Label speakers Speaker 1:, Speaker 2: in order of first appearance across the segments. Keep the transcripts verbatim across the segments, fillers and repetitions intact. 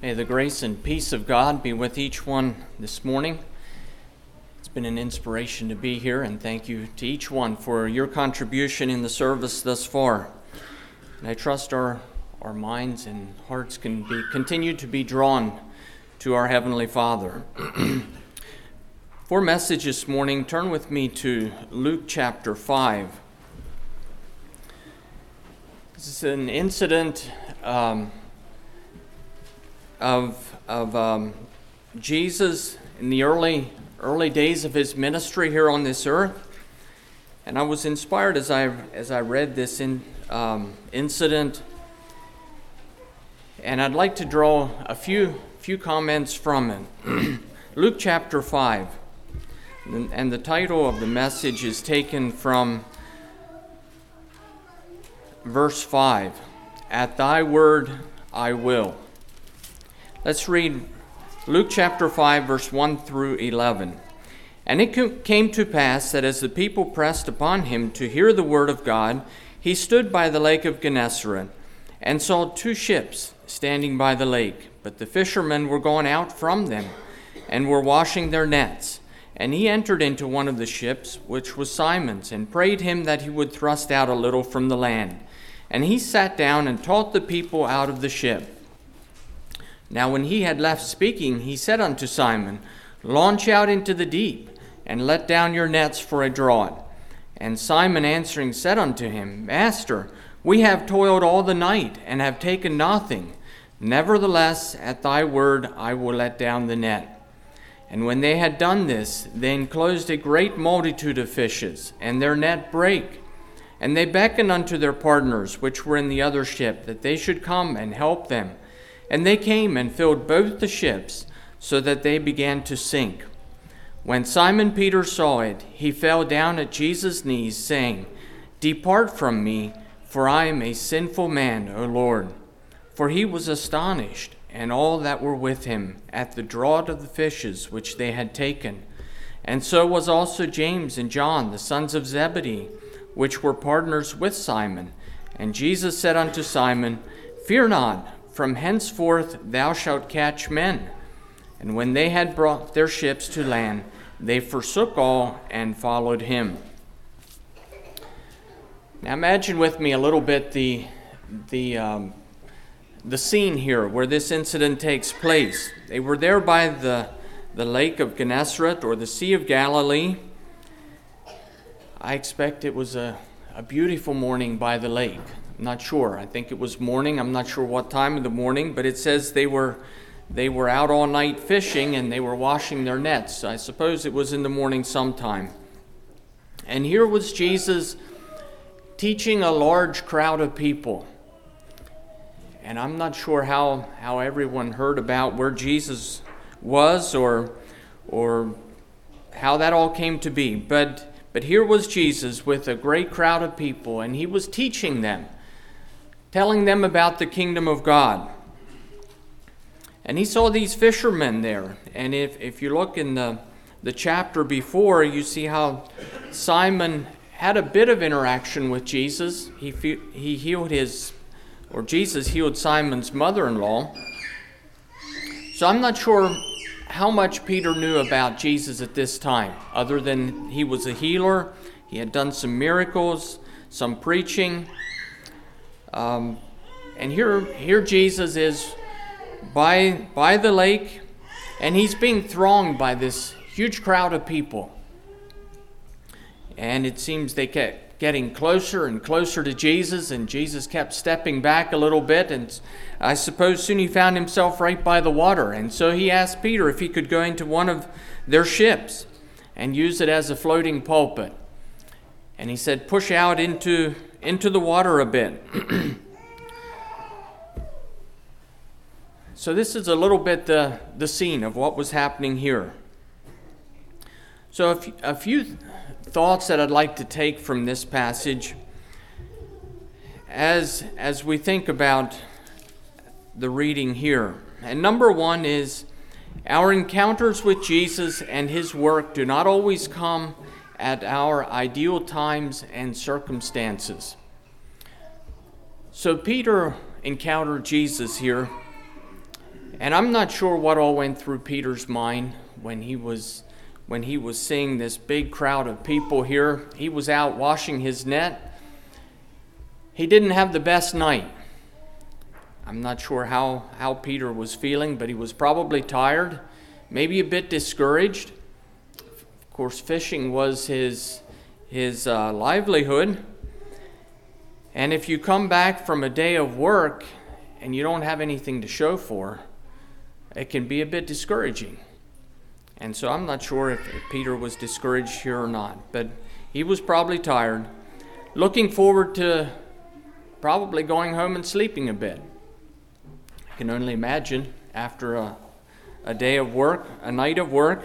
Speaker 1: May the grace and peace of God be with each one this morning. It's been an inspiration to be here, and thank you to each one for your contribution in the service thus far. And I trust our, our minds and hearts can be continue to be drawn to our Heavenly Father. For message this morning, turn with me to Luke chapter five. This is an incident um, of, of um, Jesus in the early early days of his ministry here on this earth. And I was inspired as I as I read this in, um, incident. And I'd like to draw a few few comments from it. Luke chapter five. And the title of the message is taken from verse five. At thy word I will. Let's read Luke chapter five, verse one through eleven. And it came to pass that as the people pressed upon him to hear the word of God, he stood by the lake of Gennesaret, and saw two ships standing by the lake. But the fishermen were gone out from them, and were washing their nets. And he entered into one of the ships, which was Simon's, and prayed him that he would thrust out a little from the land. And he sat down and taught the people out of the ship. Now when he had left speaking, he said unto Simon, Launch out into the deep, and let down your nets for a draught. And Simon answering said unto him, Master, we have toiled all the night, and have taken nothing. Nevertheless, at thy word I will let down the net. And when they had done this, they enclosed a great multitude of fishes, and their net brake. And they beckoned unto their partners, which were in the other ship, that they should come and help them. And they came and filled both the ships, so that they began to sink. When Simon Peter saw it, he fell down at Jesus' knees, saying, Depart from me, for I am a sinful man, O Lord. For he was astonished, and all that were with him, at the draught of the fishes which they had taken. And so was also James and John, the sons of Zebedee, which were partners with Simon. And Jesus said unto Simon, Fear not, from henceforth thou shalt catch men. And when they had brought their ships to land, they forsook all and followed him. Now imagine with me a little bit the the um, the scene here where this incident takes place. They were there by the the lake of Gennesaret, or the Sea of Galilee. I expect it was a, a beautiful morning by the lake. I'm not sure. I think it was morning. I'm not sure what time of the morning, but it says they were they were out all night fishing and they were washing their nets. I suppose it was in the morning sometime. And here was Jesus teaching a large crowd of people. And I'm not sure how, how everyone heard about where Jesus was or or how that all came to be. But but here was Jesus with a great crowd of people, and he was teaching them, telling them about the kingdom of God. And he saw these fishermen there. And if, if you look in the, the chapter before, you see how Simon had a bit of interaction with Jesus. He, he healed his, or Jesus healed Simon's mother-in-law. So I'm not sure how much Peter knew about Jesus at this time, other than he was a healer. He had done some miracles, some preaching. Um, and here, here Jesus is by, by the lake, and he's being thronged by this huge crowd of people. And it seems they kept getting closer and closer to Jesus, and Jesus kept stepping back a little bit, and I suppose soon he found himself right by the water. And so he asked Peter if he could go into one of their ships and use it as a floating pulpit. And he said, push out into, into the water a bit. So this is a little bit the, the scene of what was happening here. So a few, a few thoughts that I'd like to take from this passage as, as we think about the reading here. And number one is, our encounters with Jesus and his work do not always come at our ideal times and circumstances. So Peter encountered Jesus here, And I'm not sure what all went through Peter's mind when he was when he was seeing this big crowd of people here. He was out washing his net. He didn't have the best night. I'm not sure how, how Peter was feeling, but he was probably tired, maybe a bit discouraged. Of course, fishing was his, his uh, livelihood. And if you come back from a day of work and you don't have anything to show for, it can be a bit discouraging. And so I'm not sure if, if Peter was discouraged here or not, but he was probably tired, looking forward to probably going home and sleeping a bit. I can only imagine after a, a day of work, a night of work.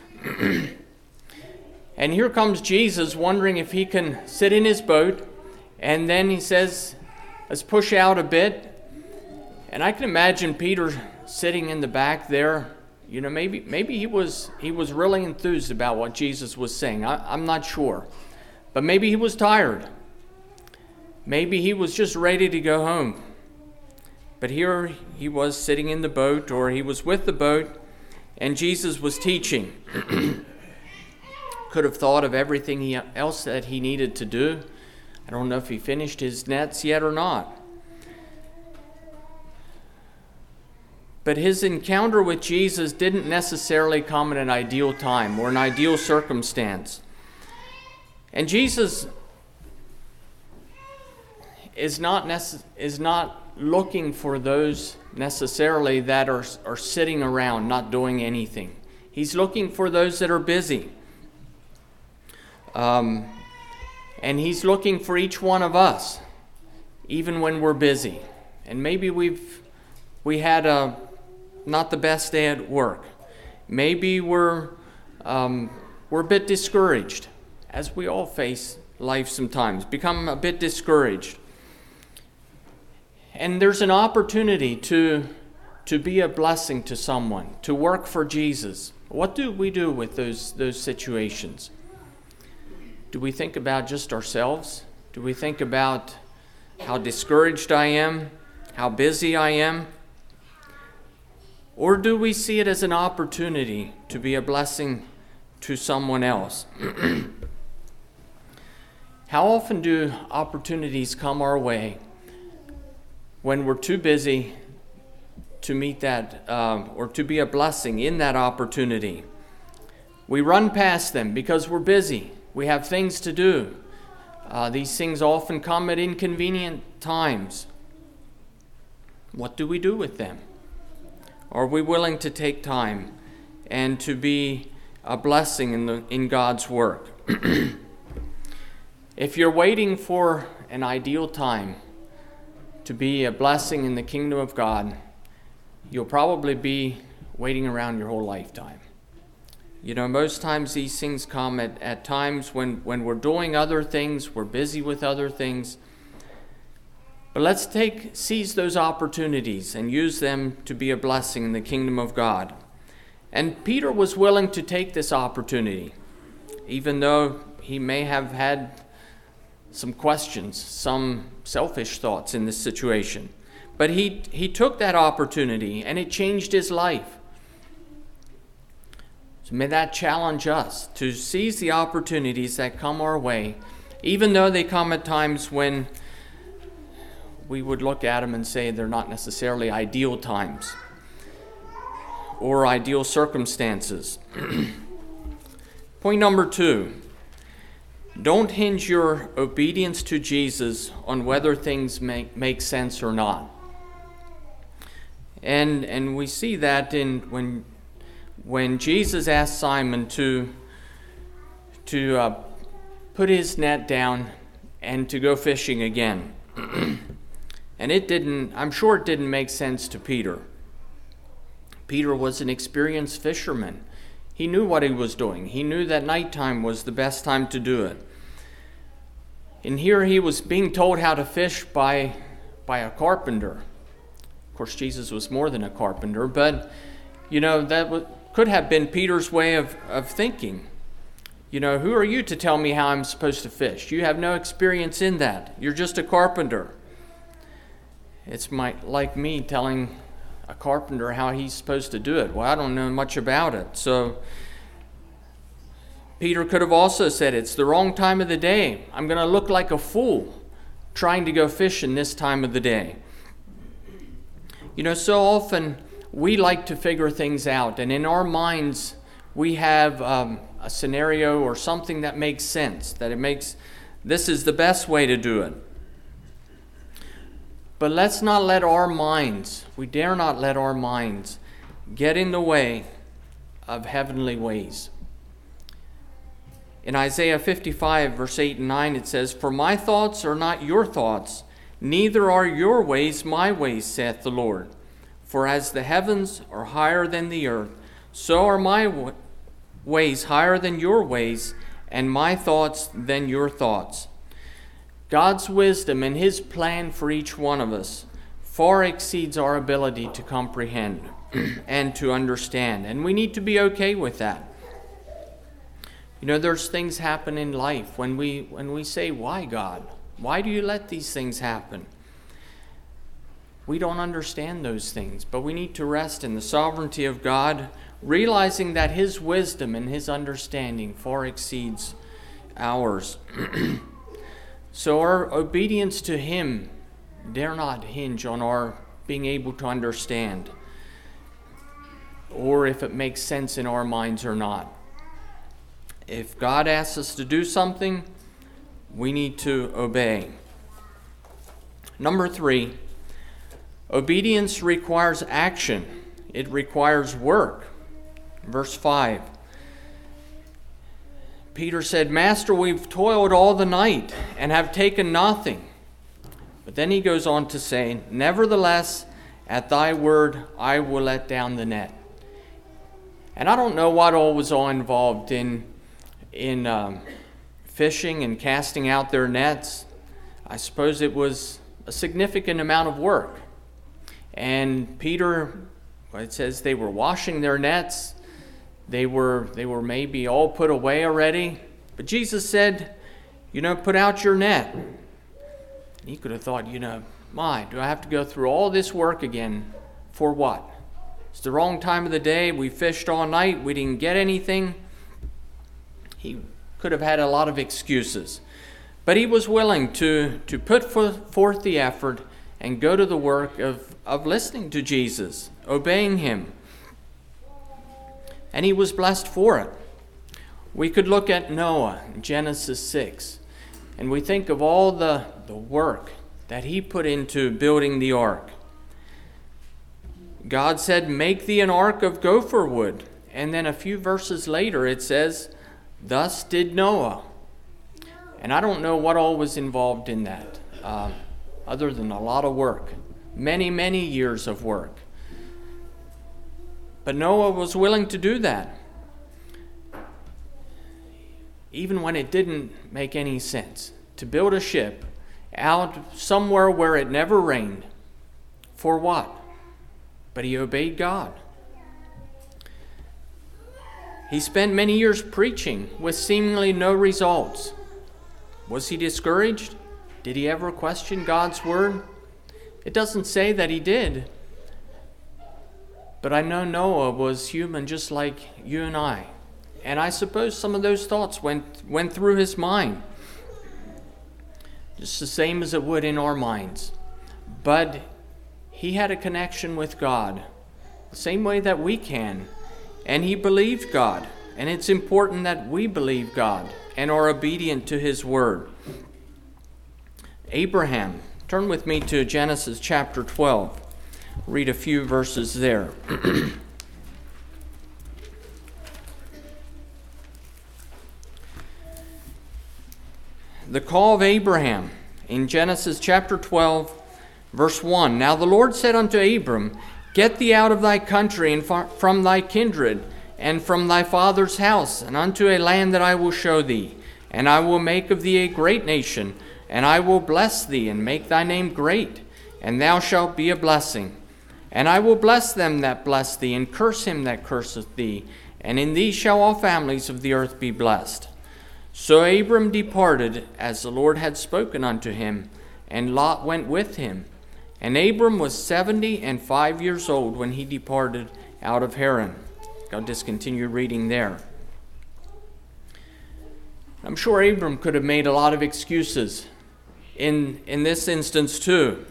Speaker 1: And here comes Jesus wondering if he can sit in his boat, and then he says, let's push out a bit. And I can imagine Peter sitting in the back there. You know, maybe maybe he was he was really enthused about what Jesus was saying. I, I'm not sure. But maybe he was tired. Maybe he was just ready to go home. But here he was sitting in the boat, or he was with the boat, and Jesus was teaching. Could have thought of everything he, else that he needed to do. I don't know if he finished his nets yet or not. But his encounter with Jesus didn't necessarily come at an ideal time or an ideal circumstance. And Jesus is not necess- is not looking for those necessarily that are, are sitting around not doing anything. He's looking for those that are busy. Um, and he's looking for each one of us, even when we're busy. And maybe we've we had a not the best day at work. Maybe we're um, we're a bit discouraged, as we all face life sometimes, become a bit discouraged. And there's an opportunity to to be a blessing to someone, to work for Jesus. What do we do with those those situations? Do we think about just ourselves? Do we think about how discouraged I am, how busy I am? Or do we see it as an opportunity to be a blessing to someone else? How often do opportunities come our way when we're too busy to meet that um, or to be a blessing in that opportunity? We run past them because we're busy. We have things to do. Uh, these things often come at inconvenient times. What do we do with them? Are we willing to take time and to be a blessing in the in God's work? If you're waiting for an ideal time to be a blessing in the kingdom of God, you'll probably be waiting around your whole lifetime. You know, most times these things come at, at times when, when we're doing other things, we're busy with other things. But let's take seize those opportunities and use them to be a blessing in the kingdom of God. And Peter was willing to take this opportunity, even though he may have had some questions, some selfish thoughts in this situation. But he, he took that opportunity, and it changed his life. So may that challenge us to seize the opportunities that come our way, even though they come at times when we would look at them and say they're not necessarily ideal times or ideal circumstances. Point number two, don't hinge your obedience to Jesus on whether things make, make sense or not. And and we see that in when when Jesus asked Simon to to uh, put his net down and to go fishing again. And it didn't, I'm sure it didn't make sense to Peter. Peter was an experienced fisherman. He knew what he was doing. He knew that nighttime was the best time to do it. And here he was being told how to fish by, by a carpenter. Of course, Jesus was more than a carpenter, but, you know, that w- could have been Peter's way of, of thinking. You know, who are you to tell me how I'm supposed to fish? You have no experience in that. You're just a carpenter. It's my, like me telling a carpenter how he's supposed to do it. Well, I don't know much about it. So Peter could have also said, it's the wrong time of the day. I'm going to look like a fool trying to go fishing this time of the day. You know, so often we like to figure things out, and in our minds we have um, a scenario or something that makes sense, that it makes, this is the best way to do it. But let's not let our minds, we dare not let our minds get in the way of heavenly ways. In Isaiah fifty-five, verse eight and nine, it says, "For my thoughts are not your thoughts, neither are your ways my ways, saith the Lord. For as the heavens are higher than the earth, so are my w- ways higher than your ways, and my thoughts than your thoughts." God's wisdom and His plan for each one of us far exceeds our ability to comprehend and to understand. And we need to be okay with that. You know, there's things happen in life when we when we say, "Why, God? Why do you let these things happen?" We don't understand those things, but we need to rest in the sovereignty of God, realizing that His wisdom and His understanding far exceeds ours. So our obedience to Him dare not hinge on our being able to understand, or if it makes sense in our minds or not. If God asks us to do something, we need to obey. Number three, obedience requires action. It requires work. Verse five. Peter said, "Master, we've toiled all the night and have taken nothing." But then he goes on to say, "Nevertheless, at thy word, I will let down the net." And I don't know what all was all involved in, in um, fishing and casting out their nets. I suppose it was a significant amount of work. And Peter, well, it says they were washing their nets. They were they were maybe all put away already. But Jesus said, you know, put out your net. And he could have thought, you know, my, do I have to go through all this work again for what? It's the wrong time of the day. We fished all night. We didn't get anything. He could have had a lot of excuses. But he was willing to, to put forth the effort and go to the work of, of listening to Jesus, obeying Him. And he was blessed for it. We could look at Noah in Genesis six, and we think of all the, the work that he put into building the ark. God said, "Make thee an ark of gopher wood." And then a few verses later it says, "Thus did Noah." And I don't know what all was involved in that, uh, other than a lot of work, many, many years of work. But Noah was willing to do that, even when it didn't make any sense, to build a ship out somewhere where it never rained. For what? But he obeyed God. He spent many years preaching with seemingly no results. Was he discouraged? Did he ever question God's word? It doesn't say that he did. But I know Noah was human just like you and I. And I suppose some of those thoughts went, went through his mind. Just the same as it would in our minds. But he had a connection with God, the same way that we can. And he believed God. And it's important that we believe God and are obedient to His word. Abraham, turn with me to Genesis chapter twelve. Read a few verses there. The call of Abraham in Genesis chapter twelve, verse one. "Now the Lord said unto Abram, Get thee out of thy country and from thy kindred and from thy father's house, and unto a land that I will show thee. And I will make of thee a great nation, and I will bless thee, and make thy name great, and thou shalt be a blessing. And I will bless them that bless thee, and curse him that curseth thee, and in thee shall all families of the earth be blessed. So Abram departed, as the Lord had spoken unto him, and Lot went with him. And Abram was seventy and five years old when he departed out of Haran. I'll just continue reading there. I'm sure Abram could have made a lot of excuses in, in this instance too.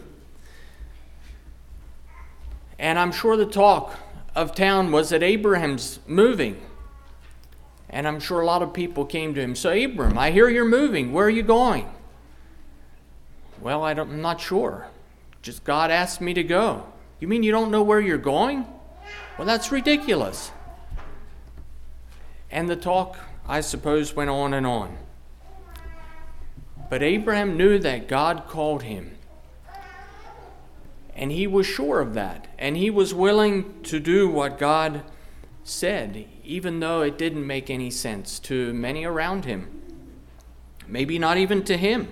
Speaker 1: And I'm sure the talk of town was that Abraham's moving. And I'm sure a lot of people came to him. So, Abram, I hear you're moving. Where are you going? Well, I don't, I'm not sure. Just God asked me to go. You mean you don't know where you're going? Well, that's ridiculous. And the talk, I suppose, went on and on. But Abraham knew that God called him. And he was sure of that. And he was willing to do what God said, even though it didn't make any sense to many around him. Maybe not even to him.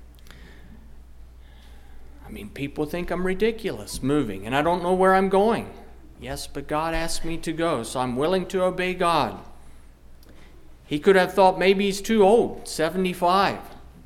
Speaker 1: I mean, people think I'm ridiculous moving, and I don't know where I'm going. Yes, but God asked me to go, so I'm willing to obey God. He could have thought maybe he's too old, seventy-five.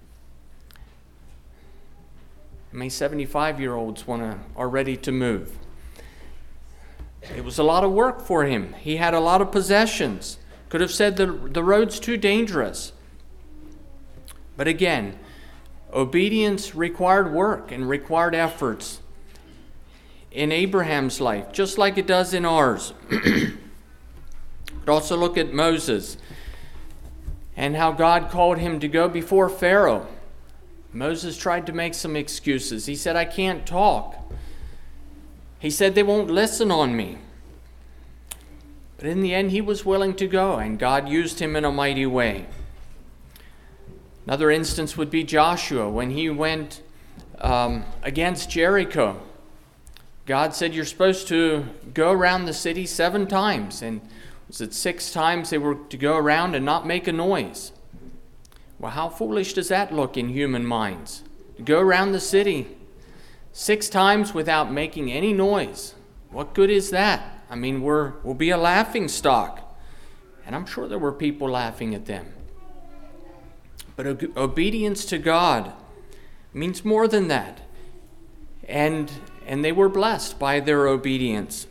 Speaker 1: How many seventy-five-year-olds want to are ready to move? It was a lot of work for him. He had a lot of possessions. Could have said the, the road's too dangerous. But again, obedience required work and required efforts in Abraham's life, just like it does in ours. But also look at Moses and how God called him to go before Pharaoh. Moses tried to make some excuses. He said, I can't talk. He said, they won't listen on me. But in the end, he was willing to go, and God used him in a mighty way. Another instance would be Joshua, when he went um, against Jericho. God said, you're supposed to go around the city seven times. And was it six times they were to go around and not make a noise? Well, how foolish does that look in human minds? To go around the city six times without making any noise. What good is that? I mean, we're, we'll be a laughing stock. And I'm sure there were people laughing at them. But o- obedience to God means more than that. And, and they were blessed by their obedience.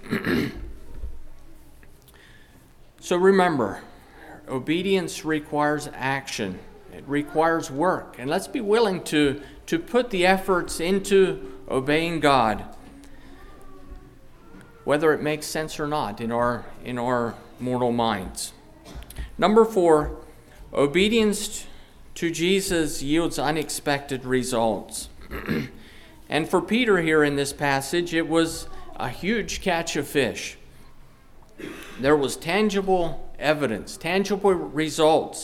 Speaker 1: So remember, obedience requires action. It requires work. And let's be willing to, to put the efforts into obeying God, whether it makes sense or not in our, in our mortal minds. Number four, obedience to Jesus yields unexpected results. And for Peter here in this passage, it was a huge catch of fish. There was tangible evidence, tangible results.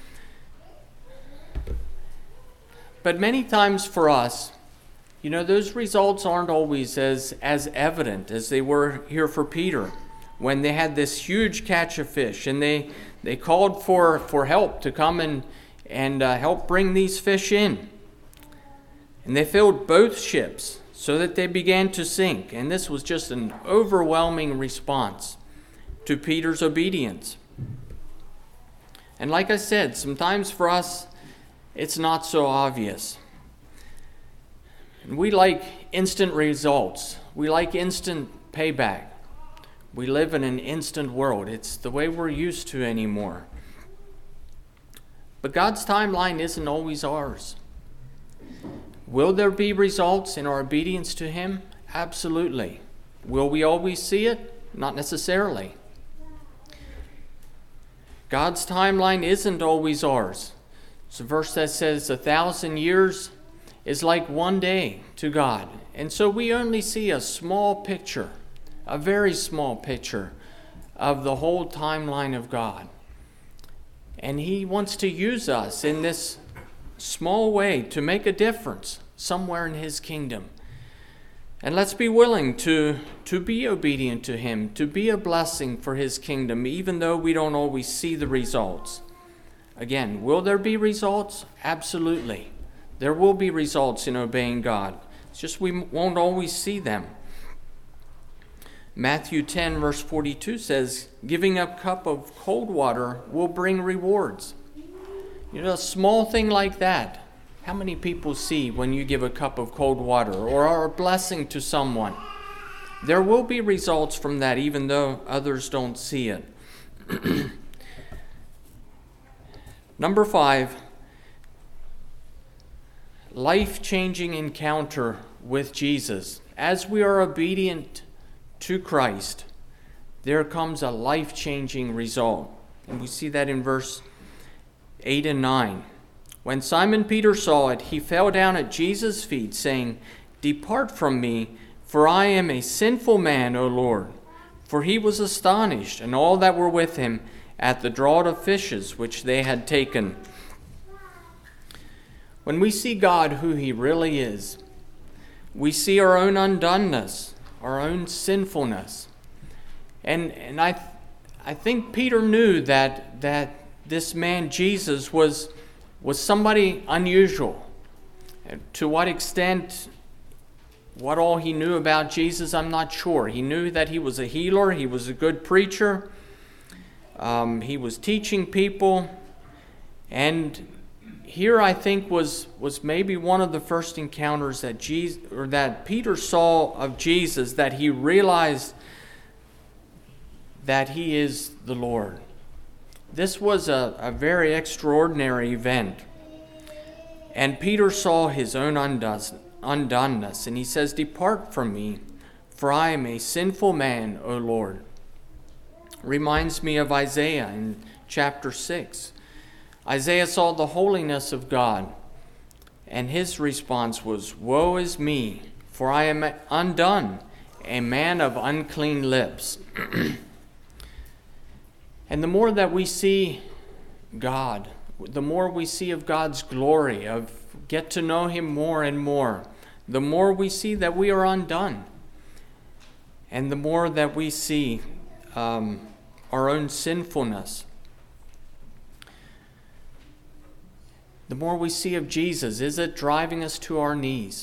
Speaker 1: But many times for us, you know, those results aren't always as, as evident as they were here for Peter when they had this huge catch of fish and they, they called for, for help to come and, and uh, help bring these fish in. And they filled both ships so that they began to sink. And this was just an overwhelming response to Peter's obedience. And like I said, sometimes for us, it's not so obvious. And we like instant results. We like instant payback. We live in an instant world. It's the way we're used to anymore. But God's timeline isn't always ours. Will there be results in our obedience to Him? Absolutely. Will we always see it? Not necessarily. God's timeline isn't always ours. It's a verse that says a thousand years is like one day to God. And so we only see a small picture, a very small picture of the whole timeline of God. And He wants to use us in this small way to make a difference somewhere in His kingdom. And let's be willing to, to be obedient to Him, to be a blessing for His kingdom, even though we don't always see the results. Again, will there be results? Absolutely. There will be results in obeying God. It's just we won't always see them. Matthew ten, verse forty-two says, giving a cup of cold water will bring rewards. You know, a small thing like that How many people see when you give a cup of cold water or are a blessing to someone? There will be results from that, even though others don't see it. Number five, life-changing encounter with Jesus. As we are obedient to Christ, there comes a life-changing result. And we see that in verse eight and nine. When Simon Peter saw it, he fell down at Jesus' feet, saying, "Depart from me, for I am a sinful man, O Lord." For he was astonished, and all that were with him, at the draught of fishes which they had taken. When we see God who he really is, we see our own undoneness, our own sinfulness. And and I I think Peter knew that that this man Jesus was was somebody unusual. And to what extent, what all he knew about Jesus, I'm not sure. He knew that he was a healer, he was a good preacher, um, he was teaching people, and here I think was was maybe one of the first encounters that Jesus or that Peter saw of Jesus, that he realized that he is the Lord. This was a, a very extraordinary event. And Peter saw his own undoneness, and he says, "Depart from me, for I am a sinful man, O Lord." Reminds me of Isaiah in chapter six. Isaiah saw the holiness of God, and his response was, "Woe is me, for I am undone, a man of unclean lips." And the more that we see God, the more we see of God's glory, of get to know him more and more, the more we see that we are undone. And the more that we see um, our own sinfulness, the more we see of Jesus. Is it driving us to our knees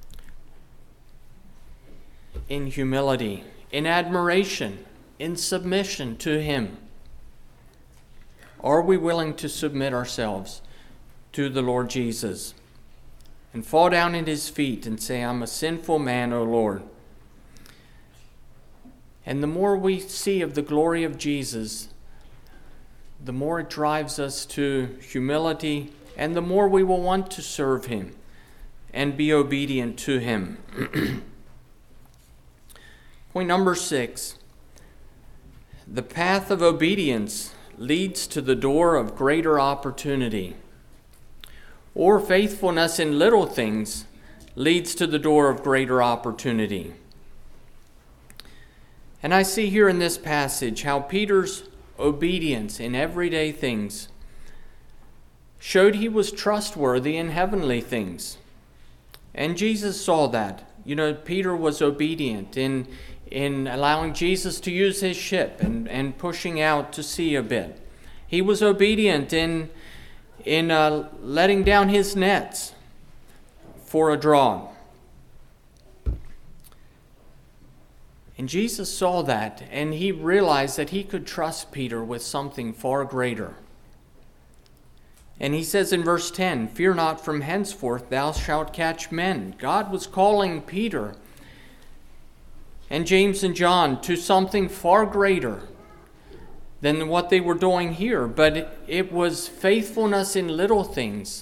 Speaker 1: in humility, in admiration, in submission to him? Are we willing to submit ourselves to the Lord Jesus and fall down at his feet and say, "I'm a sinful man, O Lord"? And the more we see of the glory of Jesus, the more it drives us to humility, and the more we will want to serve him and be obedient to him. Point number six, the path of obedience leads to the door of greater opportunity. Or faithfulness in little things leads to the door of greater opportunity. And I see here in this passage how Peter's obedience in everyday things showed he was trustworthy in heavenly things. And Jesus saw that. You know, Peter was obedient in in allowing Jesus to use his ship and, and pushing out to sea a bit. He was obedient in, in uh, letting down his nets for a draught. And Jesus saw that, and he realized that he could trust Peter with something far greater. And he says in verse ten, "Fear not, from henceforth thou shalt catch men." God was calling Peter and James and John to something far greater than what they were doing here. But it, it was faithfulness in little things.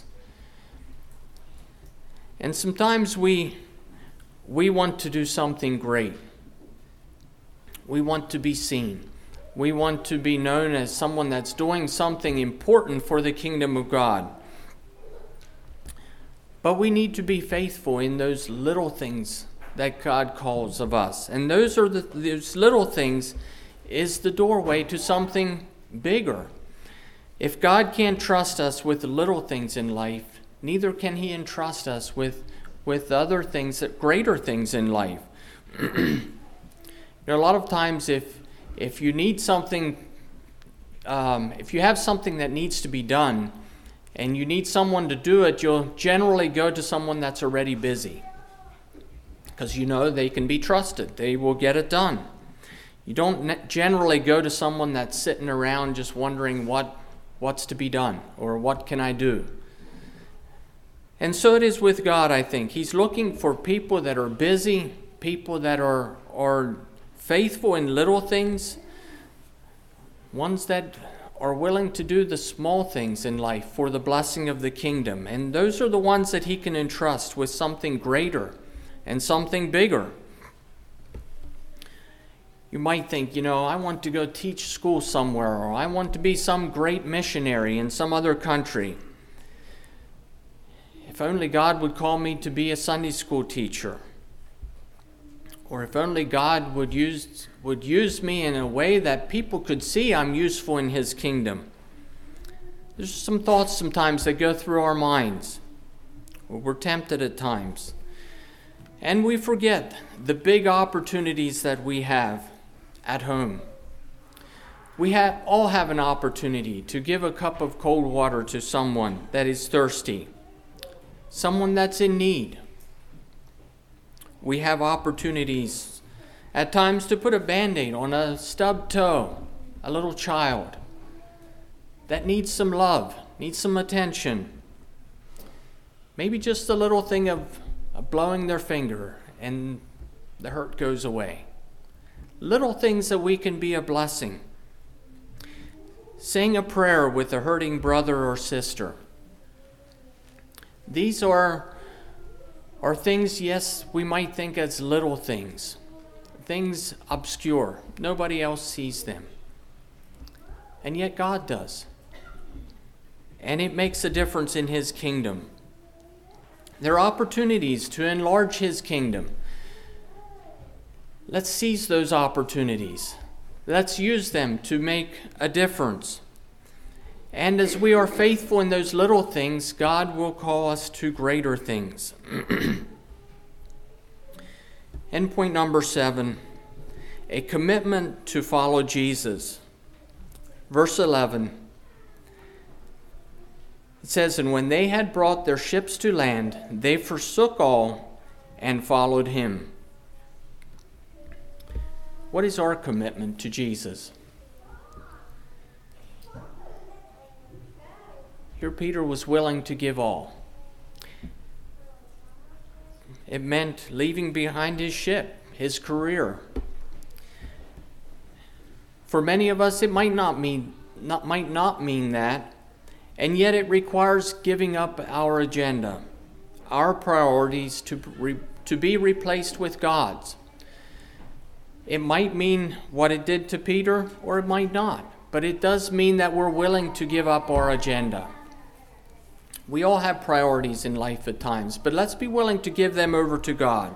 Speaker 1: And sometimes we, we want to do something great. We want to be seen. We want to be known as someone that's doing something important for the kingdom of God. But we need to be faithful in those little things that God calls of us. And those are the those little things is the doorway to something bigger. If God can't trust us with the little things in life, neither can he entrust us with, with other things, greater things in life. You know, a lot of times if if you need something, um, if you have something that needs to be done and you need someone to do it, you'll generally go to someone that's already busy, because you know they can be trusted. They will get it done. You don't generally go to someone that's sitting around just wondering what what's to be done or what can I do. And so it is with God, I think. He's looking for people that are busy, people that are, are faithful in little things, ones that are willing to do the small things in life for the blessing of the kingdom. And those are the ones that he can entrust with something greater and something bigger. You might think, you know, I want to go teach school somewhere, or I want to be some great missionary in some other country. If only God would call me to be a Sunday school teacher. Or if only God would use, would use me in a way that people could see I'm useful in his kingdom. There's some thoughts sometimes that go through our minds. We're tempted at times. And we forget the big opportunities that we have at home. We have, all have an opportunity to give a cup of cold water to someone that is thirsty, someone that's in need. We have opportunities at times to put a Band-Aid on a stubbed toe, a little child that needs some love, needs some attention. Maybe just a little thing of, of blowing their finger and the hurt goes away. Little things that we can be a blessing. Saying a prayer with a hurting brother or sister. These are, are things, yes, we might think as little things. Things obscure. Nobody else sees them. And yet God does. And it makes a difference in his kingdom. There are opportunities to enlarge his kingdom. Let's seize those opportunities. Let's use them to make a difference. And as we are faithful in those little things, God will call us to greater things. And point number seven, a commitment to follow Jesus. Verse eleven. It says, "And when they had brought their ships to land, they forsook all and followed him." What is our commitment to Jesus? Here Peter was willing to give all. It meant leaving behind his ship, his career. For many of us, it might not mean not, might not mean that, and yet it requires giving up our agenda, our priorities to re, to be replaced with God's. It might mean what it did to Peter, or it might not, but it does mean that we're willing to give up our agenda. We all have priorities in life at times, but let's be willing to give them over to God.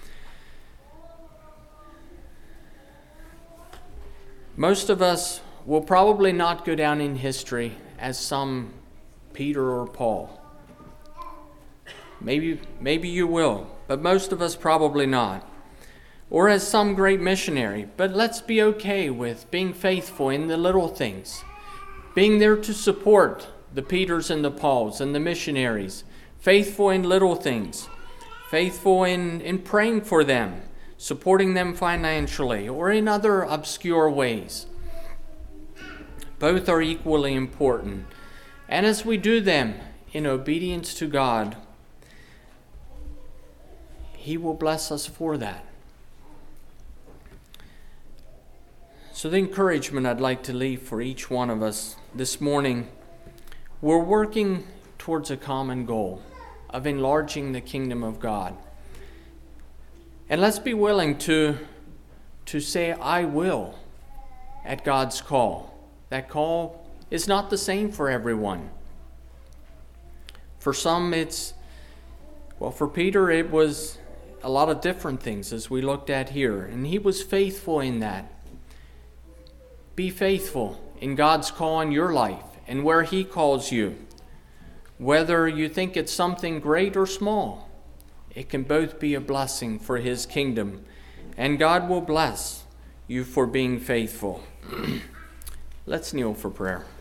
Speaker 1: Most of us will probably not go down in history as some Peter or Paul. Maybe, maybe you will, but most of us probably not. Or as some great missionary, but let's be okay with being faithful in the little things, being there to support the Peters and the Pauls and the missionaries, faithful in little things, faithful in, in praying for them, supporting them financially, or in other obscure ways. Both are equally important. And as we do them in obedience to God, he will bless us for that. So the encouragement I'd like to leave for each one of us this morning, we're working towards a common goal of enlarging the kingdom of God. And let's be willing to, to say, I will, at God's call. That call is not the same for everyone. For some, it's, well, for Peter, it was a lot of different things as we looked at here. And he was faithful in that. Be faithful in God's call in your life and where he calls you. Whether you think it's something great or small, it can both be a blessing for his kingdom. And God will bless you for being faithful. Let's kneel for prayer.